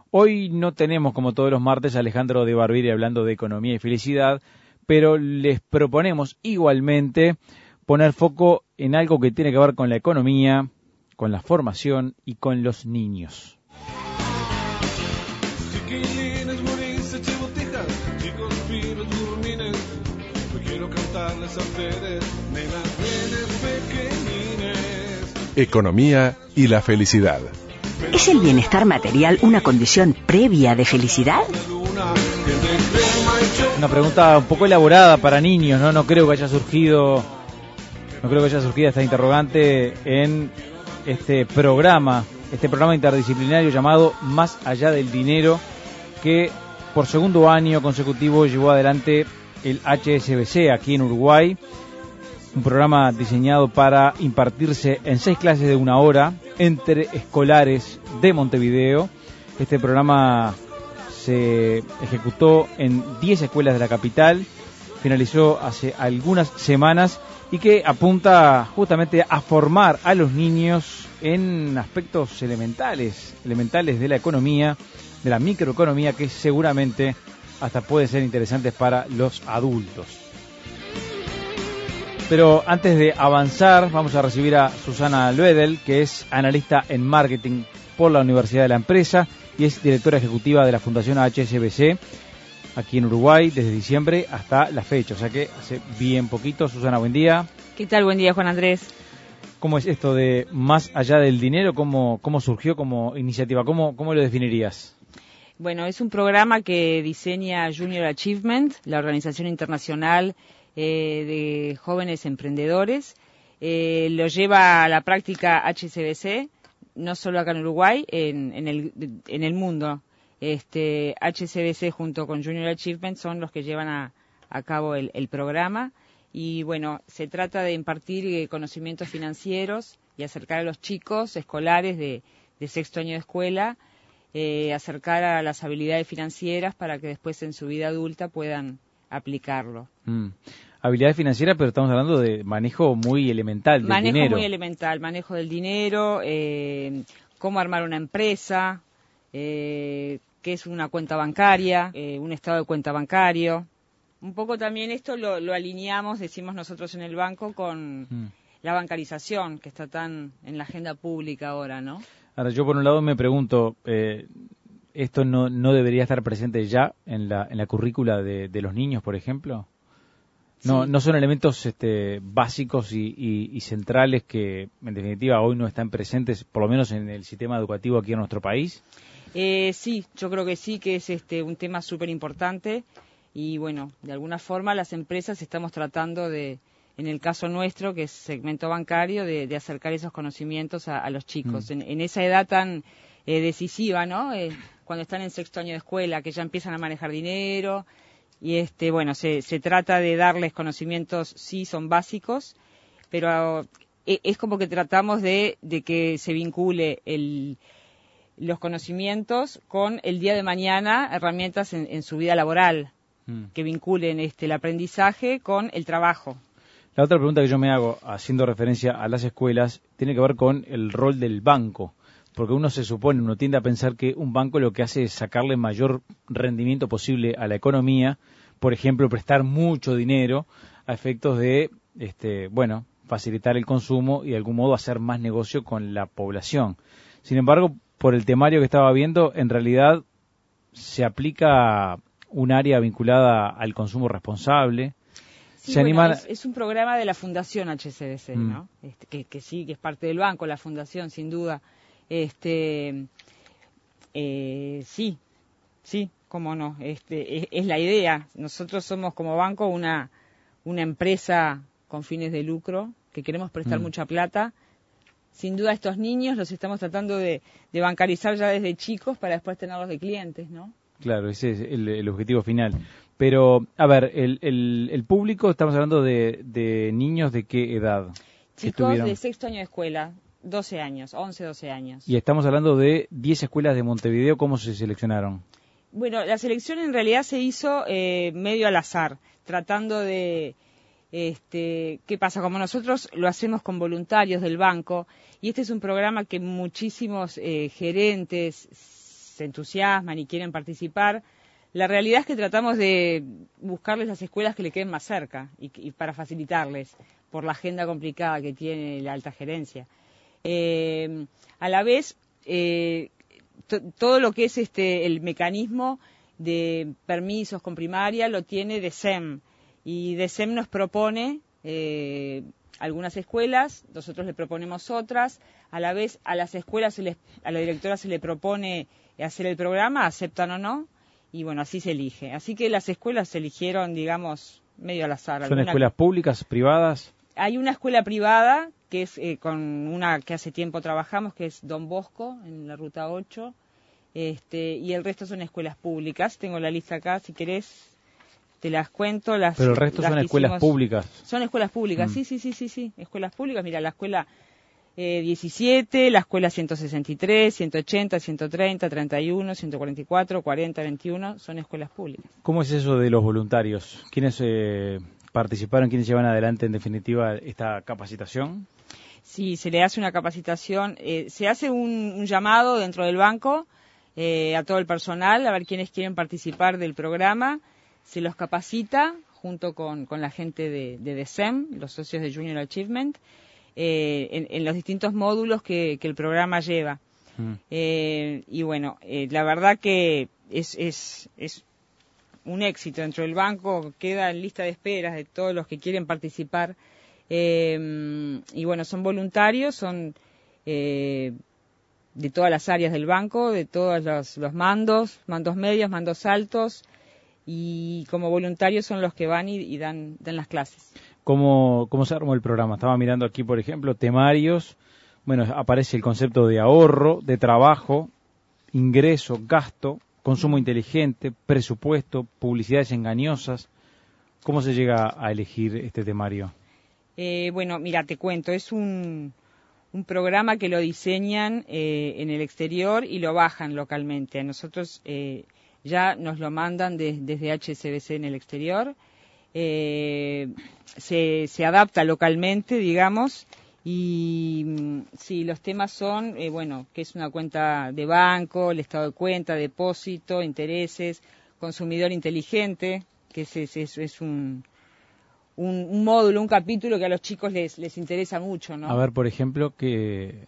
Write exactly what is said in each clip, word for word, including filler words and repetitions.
Hoy no tenemos, como todos los martes, a Alejandro de Barberi hablando de economía y felicidad, pero les proponemos igualmente poner foco en algo que tiene que ver con la economía, con la formación y con los niños. Chiquilines, gurises, chibotijas, chicos, pibes, gurmines, hoy quiero cantarles a ustedes, nenas, nenes, pequeñines. Economía y la felicidad. ¿Es el bienestar material una condición previa de felicidad? Una pregunta un poco elaborada para niños, ¿no? No creo que haya surgido, no creo que haya surgido esta interrogante en este programa, este programa interdisciplinario llamado Más allá del dinero, que por segundo año consecutivo llevó adelante el H S B C aquí en Uruguay. Un programa diseñado para impartirse en seis clases de una hora entre escolares de Montevideo. Este programa se ejecutó en diez escuelas de la capital, finalizó hace algunas semanas y que apunta justamente a formar a los niños en aspectos elementales, elementales de la economía, de la microeconomía, que seguramente hasta pueden ser interesantes para los adultos. Pero antes de avanzar, vamos a recibir a Susana Loedel, que es analista en marketing por la Universidad de la Empresa y es directora ejecutiva de la Fundación H S B C aquí en Uruguay desde diciembre hasta la fecha, o sea que hace bien poquito. Susana, buen día. ¿Qué tal? Buen día, Juan Andrés. ¿Cómo es esto de Más allá del dinero? ¿Cómo, cómo surgió como iniciativa? ¿Cómo, cómo lo definirías? Bueno, es un programa que diseña Junior Achievement, la organización internacional eh, de jóvenes emprendedores. Eh, lo lleva a la práctica H S B C, no solo acá en Uruguay, en, en, el, en el mundo. Este, H S B C junto con Junior Achievement son los que llevan a, a cabo el, el programa. Y bueno, se trata de impartir eh, conocimientos financieros y acercar a los chicos escolares de, de sexto año de escuela, eh, acercar a las habilidades financieras para que después en su vida adulta puedan aplicarlo. Mm. Habilidades financieras, pero estamos hablando de manejo muy elemental del manejo dinero. Manejo muy elemental, manejo del dinero, eh, cómo armar una empresa, eh, qué es una cuenta bancaria, eh, un estado de cuenta bancario. Un poco también esto lo, lo alineamos, decimos nosotros en el banco, con mm. la bancarización, que está tan en la agenda pública ahora, ¿no? Ahora, yo por un lado me pregunto, eh, ¿esto no, no debería estar presente ya en la, en la currícula de, de los niños, por ejemplo? No, sí. No son elementos este, básicos y, y, y centrales que, en definitiva, hoy no están presentes, por lo menos en el sistema educativo aquí en nuestro país. Eh, sí, yo creo que sí, que es este un tema súper importante. Y bueno, de alguna forma las empresas estamos tratando de, en el caso nuestro, que es segmento bancario, de, de acercar esos conocimientos a, a los chicos. Mm. En, en esa edad tan eh, decisiva, ¿no? Eh, cuando están en sexto año de escuela, que ya empiezan a manejar dinero. Y este, bueno, se, se trata de darles conocimientos, sí, son básicos, pero eh, es como que tratamos de, de que se vincule el, los conocimientos con el día de mañana, herramientas en, en su vida laboral, que vinculen este el aprendizaje con el trabajo. La otra pregunta que yo me hago, haciendo referencia a las escuelas, tiene que ver con el rol del banco, porque uno se supone, uno tiende a pensar que un banco lo que hace es sacarle mayor rendimiento posible a la economía, por ejemplo, prestar mucho dinero a efectos de, este, bueno, facilitar el consumo y de algún modo hacer más negocio con la población. Sin embargo, por el temario que estaba viendo, en realidad se aplica un área vinculada al consumo responsable. Sí, se bueno, animan... es, es un programa de la Fundación H S B C, mm. ¿no? Este, que, que sí, que es parte del banco, la Fundación, sin duda. Este, eh, sí, sí, cómo no. Este, es, es la idea. Nosotros somos como banco una, una empresa con fines de lucro, que queremos prestar mm. mucha plata. Sin duda estos niños los estamos tratando de, de bancarizar ya desde chicos para después tenerlos de clientes, ¿no? Claro, ese es el, el objetivo final. Pero, a ver, el, el, el público, estamos hablando de, de niños de qué edad. Chicos de sexto año de escuela, doce años, once, doce años. Y estamos hablando de diez escuelas de Montevideo. ¿Cómo se seleccionaron? Bueno, la selección en realidad se hizo eh, medio al azar, tratando de... Este, ¿qué pasa? Como nosotros lo hacemos con voluntarios del banco, y este es un programa que muchísimos eh, gerentes se entusiasman y quieren participar. La realidad es que tratamos de buscarles las escuelas que le queden más cerca y, y para facilitarles por la agenda complicada que tiene la alta gerencia. Eh, a la vez, eh, to, todo lo que es este el mecanismo de permisos con primaria lo tiene D E S E M, y D E S E M nos propone eh, algunas escuelas, nosotros le proponemos otras, a la vez a las escuelas, se les, a la directora se le propone hacer el programa, aceptan o no, y bueno, así se elige. Así que las escuelas se eligieron, digamos, medio al azar. ¿Son escuelas públicas, privadas? Hay una escuela privada, que es eh, con una que hace tiempo trabajamos, que es Don Bosco, en la Ruta ocho, este, y el resto son escuelas públicas. Tengo la lista acá, si querés te las cuento. Las, Pero el resto las son escuelas hicimos, públicas. Son escuelas públicas, Mm. sí, sí, sí, sí, sí, escuelas públicas. Mira, la escuela eh, diecisiete, la escuela ciento sesenta y tres, ciento ochenta, ciento treinta, treinta y uno, ciento cuarenta y cuatro, cuarenta, veintiuno, son escuelas públicas. ¿Cómo es eso de los voluntarios? ¿Quiénes eh, participaron, quiénes llevan adelante en definitiva esta capacitación? Sí, se le hace una capacitación, eh, se hace un, un llamado dentro del banco eh, a todo el personal a ver quiénes quieren participar del programa, se los capacita junto con, con la gente de, de D E S E M, los socios de Junior Achievement, eh, en, en los distintos módulos que, que el programa lleva. Mm. Eh, y bueno, eh, la verdad que es, es, es un éxito dentro del banco, queda en lista de esperas de todos los que quieren participar. Eh, y bueno, son voluntarios, son eh, de todas las áreas del banco, de todos los, los mandos, mandos medios, mandos altos, y como voluntarios son los que van y, y dan, dan las clases. ¿Cómo, ¿Cómo se armó el programa? Estaba mirando aquí, por ejemplo, temarios. Bueno, aparece el concepto de ahorro, de trabajo, ingreso, gasto, consumo inteligente, presupuesto, publicidades engañosas. ¿Cómo se llega a elegir este temario? Eh, bueno, mira, te cuento, es un, un programa que lo diseñan eh, en el exterior y lo bajan localmente. A nosotros eh, ya nos lo mandan de, desde H S B C en el exterior. Eh, se, se adapta localmente, digamos, y sí, los temas son, eh, bueno, que es una cuenta de banco, el estado de cuenta, depósito, intereses, consumidor inteligente, que es, es, es, es un... Un, un módulo, un capítulo que a los chicos les, les interesa mucho, ¿no? A ver, por ejemplo, ¿qué,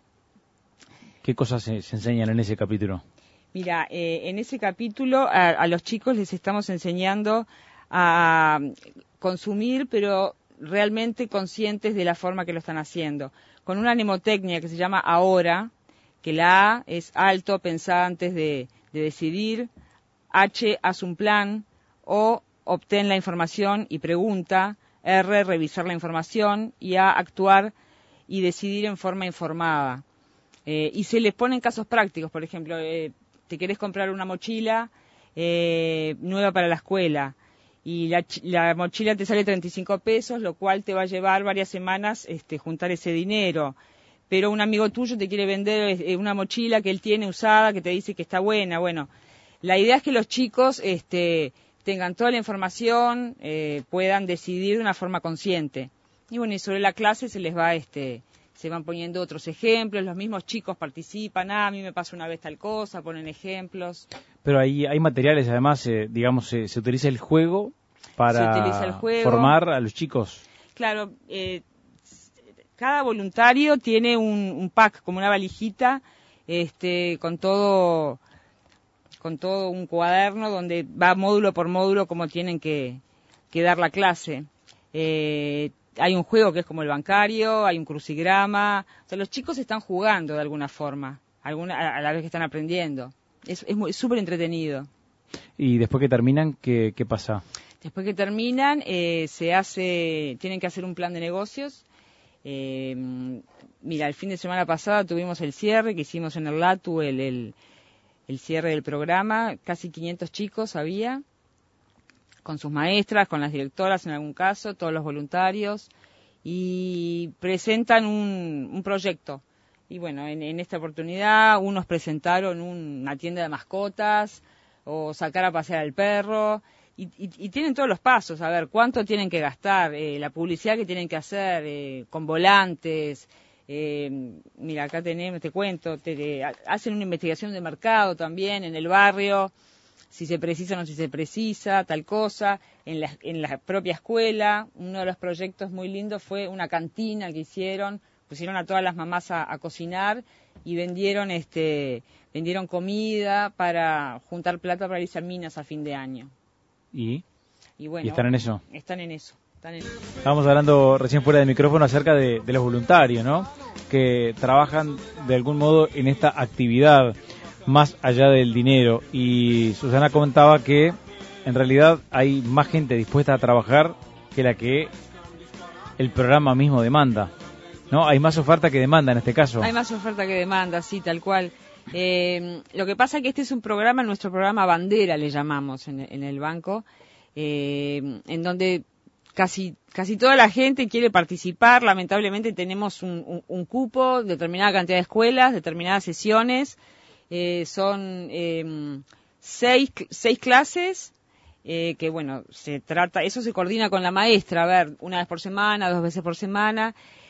qué cosas se, se enseñan en ese capítulo? Mira, eh, en ese capítulo a, a los chicos les estamos enseñando a consumir, pero realmente conscientes de la forma que lo están haciendo. Con una mnemotecnia que se llama ahora, que la A es alto, pensá antes de, de decidir, H, haz un plan, O, obtén la información y pregunta, R, revisar la información, y A, actuar y decidir en forma informada. Eh, y se les ponen casos prácticos, por ejemplo, eh, te querés comprar una mochila eh, nueva para la escuela, y la, la mochila te sale treinta y cinco pesos, lo cual te va a llevar varias semanas este, juntar ese dinero. Pero un amigo tuyo te quiere vender eh, una mochila que él tiene usada, que te dice que está buena. Bueno, la idea es que los chicos... este tengan toda la información, eh, puedan decidir de una forma consciente. Y bueno, y sobre la clase se les va, este, se van poniendo otros ejemplos, los mismos chicos participan, ah, a mí me pasó una vez tal cosa, ponen ejemplos. Pero ahí hay materiales, además, eh, digamos, eh, se utiliza el juego para se utiliza el juego. formar a los chicos. Claro, eh, cada voluntario tiene un, un pack, como una valijita, este, con todo... con todo un cuaderno donde va módulo por módulo como tienen que, que dar la clase. Eh, hay un juego que es como el bancario, hay un crucigrama. O sea, los chicos están jugando de alguna forma, alguna, a la vez que están aprendiendo. Es súper entretenido. ¿Y después que terminan, qué, qué pasa? Después que terminan, eh, se hace, tienen que hacer un plan de negocios. Eh, mira, el fin de semana pasada tuvimos el cierre que hicimos en el LATU, el... el el cierre del programa, casi quinientos chicos había, con sus maestras, con las directoras en algún caso, todos los voluntarios, y presentan un, un proyecto. Y bueno, en, en esta oportunidad unos presentaron un, una tienda de mascotas, o sacar a pasear al perro, y, y, y tienen todos los pasos, a ver, cuánto tienen que gastar, eh, la publicidad que tienen que hacer, eh, con volantes, Eh, mira, acá tenemos, te cuento, te, te, hacen una investigación de mercado también en el barrio, si se precisa o no si se precisa, tal cosa, en la, en la propia escuela. Uno de los proyectos muy lindos fue una cantina que hicieron, pusieron a todas las mamás a, a cocinar y vendieron este vendieron comida para juntar plata para irse a Minas a fin de año. ¿Y? Y, bueno, ¿Y están en eso? Están en eso. Están en... Estábamos hablando recién fuera del micrófono acerca de, de los voluntarios, ¿no? Que trabajan de algún modo en esta actividad más allá del dinero. Y Susana comentaba que en realidad hay más gente dispuesta a trabajar que la que el programa mismo demanda, ¿no? Hay más oferta que demanda en este caso. Hay más oferta que demanda, sí, tal cual. Eh, lo que pasa es que este es un programa, nuestro programa bandera le llamamos en, en el banco, eh, en donde casi casi toda la gente quiere participar. Lamentablemente tenemos un, un, un cupo, determinada cantidad de escuelas, determinadas sesiones, eh, son eh, seis, seis clases, eh, que bueno, se trata, eso se coordina con la maestra, a ver, una vez por semana, dos veces por semana.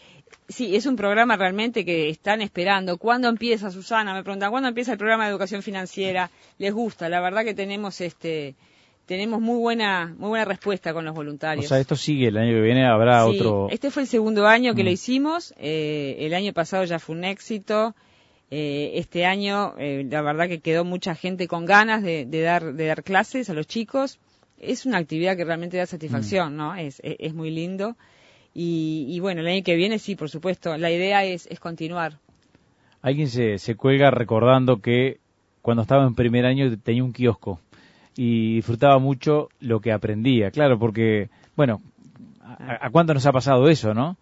Sí, es un programa realmente que están esperando. ¿Cuándo empieza, Susana? Me preguntan, ¿cuándo empieza el programa de educación financiera? Les gusta, la verdad que tenemos este tenemos muy buena muy buena respuesta con los voluntarios. O sea, esto sigue, el año que viene habrá sí, otro... Este fue el segundo año que mm. lo hicimos, eh, el año pasado ya fue un éxito, eh, este año eh, la verdad que quedó mucha gente con ganas de, de dar de dar clases a los chicos. Es una actividad que realmente da satisfacción, mm. ¿no? Es, es, es muy lindo. Y, y bueno, el año que viene sí, por supuesto, la idea es, es continuar. Alguien se, se cuelga recordando que cuando estaba en primer año tenía un kiosco y disfrutaba mucho lo que aprendía, claro, porque, bueno, ¿a, a cuánto nos ha pasado eso, no?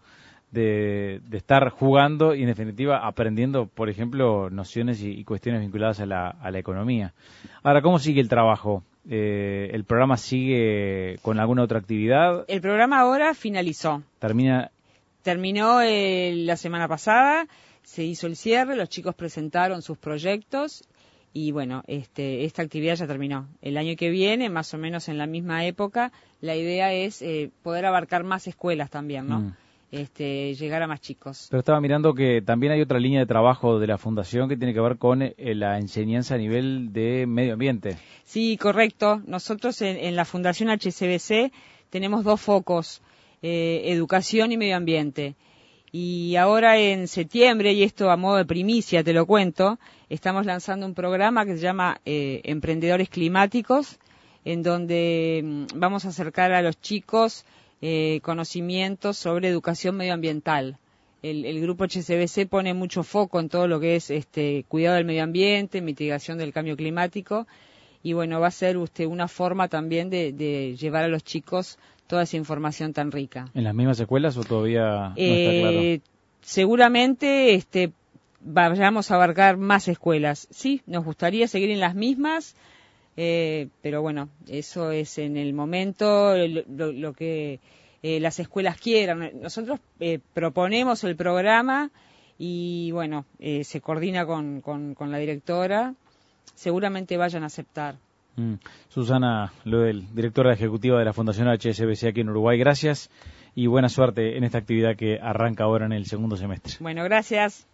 De, de estar jugando y en definitiva aprendiendo, por ejemplo, nociones y, y cuestiones vinculadas a la, a la economía. Ahora, ¿cómo sigue el trabajo? Eh, ¿El programa sigue con alguna otra actividad? El programa ahora finalizó. Termina. Terminó eh, la semana pasada, se hizo el cierre, los chicos presentaron sus proyectos y bueno, este, esta actividad ya terminó. El año que viene, más o menos en la misma época, la idea es eh, poder abarcar más escuelas también, ¿no? Mm. Este, llegar a más chicos. Pero estaba mirando que también hay otra línea de trabajo de la Fundación que tiene que ver con eh, la enseñanza a nivel de medio ambiente. Sí, correcto. Nosotros en, en la Fundación H C B C tenemos dos focos, eh, educación y medio ambiente. Y ahora en septiembre, y esto a modo de primicia te lo cuento, estamos lanzando un programa que se llama eh, Emprendedores Climáticos, en donde mm, vamos a acercar a los chicos Eh, conocimientos sobre educación medioambiental. El, el grupo H C B C pone mucho foco en todo lo que es este cuidado del medio ambiente, mitigación del cambio climático, y bueno, va a ser usted una forma también de, de llevar a los chicos toda esa información tan rica. ¿En las mismas escuelas o todavía no eh, está claro? Seguramente este, vayamos a abarcar más escuelas. Sí, nos gustaría seguir en las mismas, Eh, pero bueno, eso es en el momento lo, lo, lo que eh, las escuelas quieran. Nosotros eh, proponemos el programa y bueno, eh, se coordina con, con, con la directora, seguramente vayan a aceptar. Mm. Susana Loedel, directora ejecutiva de la Fundación H S B C aquí en Uruguay, gracias y buena suerte en esta actividad que arranca ahora en el segundo semestre. Bueno, gracias.